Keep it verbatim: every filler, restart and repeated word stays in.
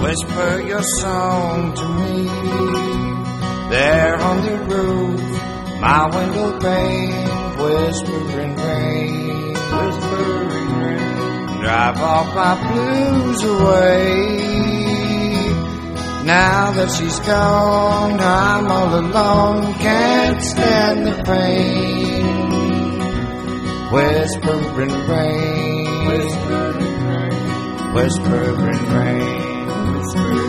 whisper your song to me. There on the roof, my window pane, whispering rain, whispering rain. Drive all my blues away. Now that she's gone, I'm all alone, can't stand the pain. Whispering rain, whispering rain, whispering rain, whispering rain.